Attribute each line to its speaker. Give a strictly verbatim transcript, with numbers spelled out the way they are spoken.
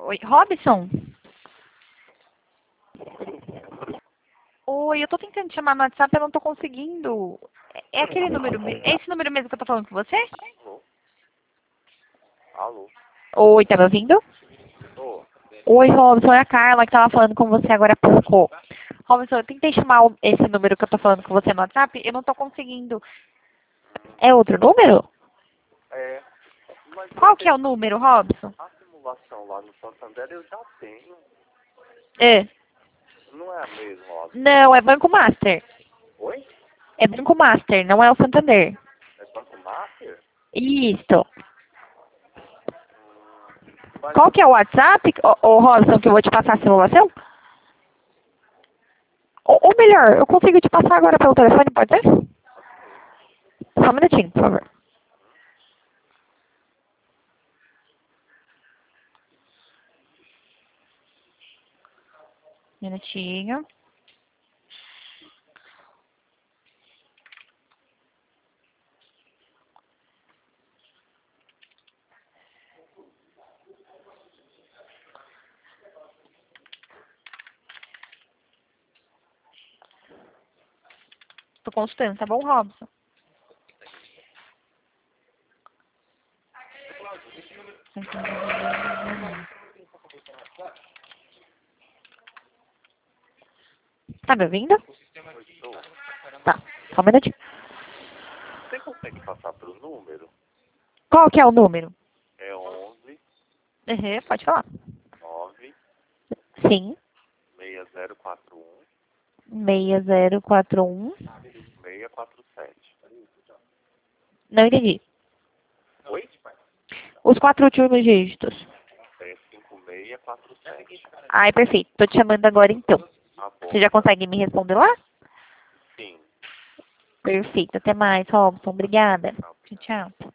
Speaker 1: Oi, Robson? Oi, eu tô tentando te chamar no WhatsApp, eu não tô conseguindo. É aquele número, me- é esse número mesmo que eu tô falando com você?
Speaker 2: Alô? Alô?
Speaker 1: Oi, tá me ouvindo?
Speaker 2: Tô.
Speaker 1: Oi, Robson, é a Carla que tava falando com você agora há pouco. Robson, eu tentei chamar o- esse número que eu tô falando com você no WhatsApp, eu não tô conseguindo. É outro número?
Speaker 2: É, mas
Speaker 1: Qual que
Speaker 2: você,
Speaker 1: é o número, Robson?
Speaker 2: a simulação lá no Santander eu já tenho.
Speaker 1: É.
Speaker 2: Não é a mesma, ó.
Speaker 1: Não, é Banco Master.
Speaker 2: Oi?
Speaker 1: É Banco Master, não é o Santander.
Speaker 2: É Banco Master?
Speaker 1: Isso.
Speaker 2: Mas
Speaker 1: Qual que é o WhatsApp, ô, ô Robson, que eu vou te passar a simulação? Ou, ou melhor, eu consigo te passar agora pelo telefone, pode ser? Só um minutinho, por favor. Minutinho. Tô consultando, tá bom, Robson? Tá me ouvindo?
Speaker 2: eu estou.
Speaker 1: Tá, só um minutinho.
Speaker 2: Você consegue passar pro número?
Speaker 1: Qual que é o número?
Speaker 2: É onze,
Speaker 1: Uhum, pode falar.
Speaker 2: nove,
Speaker 1: Sim,
Speaker 2: seis zero quatro um,
Speaker 1: seis zero quatro um.
Speaker 2: seis quatro sete.
Speaker 1: Não entendi.
Speaker 2: Oi?
Speaker 1: Os quatro últimos dígitos.
Speaker 2: É cinco seis quatro sete.
Speaker 1: Ai, perfeito. Tô te chamando agora então.
Speaker 2: Tá bom.
Speaker 1: Você já consegue me responder lá?
Speaker 2: Sim.
Speaker 1: Perfeito. Até mais, Robson. Obrigada.
Speaker 2: Tá.
Speaker 1: Tchau, tchau.